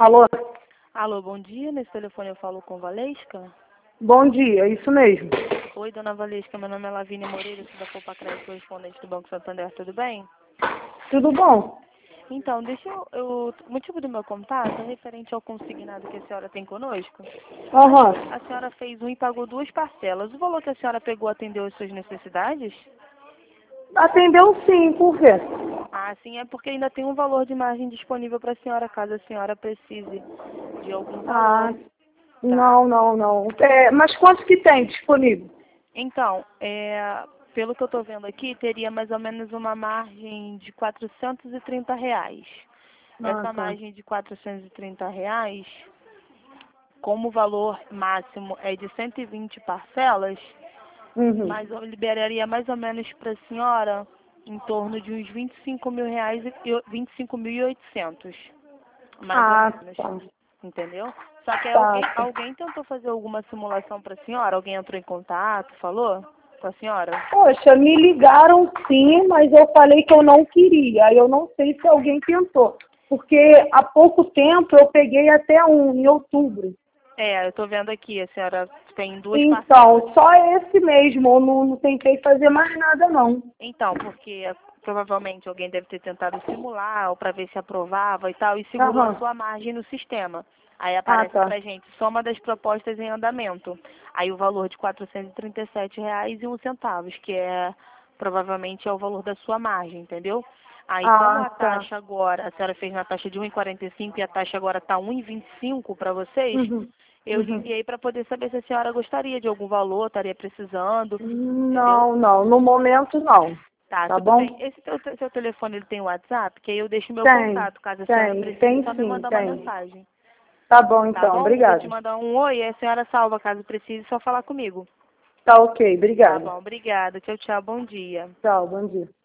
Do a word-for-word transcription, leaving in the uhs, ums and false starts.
Alô? Alô, bom dia. Nesse telefone eu falo com Valesca. Bom dia, isso mesmo. Oi, dona Valesca. Meu nome é Lavínia Moreira, sou da Poupa Crédito, correspondente do Banco Santander. Tudo bem? Tudo bom? Então, deixa eu, eu... O motivo do meu contato é referente ao consignado que a senhora tem conosco. Aham. A senhora fez um e pagou duas parcelas. O valor que a senhora pegou atendeu às suas necessidades? Atendeu sim, por quê? Ah, sim, é porque ainda tem um valor de margem disponível para a senhora, caso a senhora precise de algum Ah, valor. Tá? não, não, não. É, mas quanto que tem disponível? Então, é, pelo que eu estou vendo aqui, teria mais ou menos uma margem de quatrocentos e trinta reais. Ah, Essa tá. margem de quatrocentos e trinta reais, como o valor máximo é de cento e vinte parcelas, Uhum. mas eu liberaria mais ou menos para a senhora em torno de uns vinte e cinco mil reais e vinte e cinco mil e oitocentos, mais ou Ah, menos, tá. entendeu? Só que Tá, alguém, tá. alguém tentou fazer alguma simulação para a senhora? Alguém entrou em contato, falou com a senhora? Poxa, me ligaram sim, mas eu falei que eu não queria. Aí eu não sei se alguém tentou. Porque há pouco tempo eu peguei até um, em outubro. É, eu tô vendo aqui, a senhora tem duas parcelas. Então, só esse mesmo. Eu não, não tentei fazer mais nada, não. Então, porque eh, provavelmente alguém deve ter tentado simular ou para ver se aprovava e tal, e segurou a Aham. sua margem no sistema. Aí Ah, aparece tá. pra gente soma das propostas em andamento. Aí o valor de quatrocentos e trinta e sete reais e um centavos, que é provavelmente é o valor da sua margem, entendeu? Aí como Ah, a tá. taxa agora, a senhora fez na taxa de um e quarenta e cinco e a taxa agora está um e vinte e cinco para vocês, Uhum. eu Uhum. liguei para poder saber se a senhora gostaria de algum valor, estaria precisando, entendeu? Não, não. No momento, não. Tá, Tá tudo bem. bom? Esse teu, seu telefone ele tem WhatsApp, que aí eu deixo meu Tem. contato, caso a senhora Tem. precise, Tem só me sim, mandar uma tem. mensagem. Tá bom, Tá então. bom? Eu vou te Obrigada. mandar um oi e a senhora salva, caso precise, só falar comigo. Tá ok. Tá Obrigada. bom, obrigada. Tchau, tchau, bom dia. Tchau. Bom dia.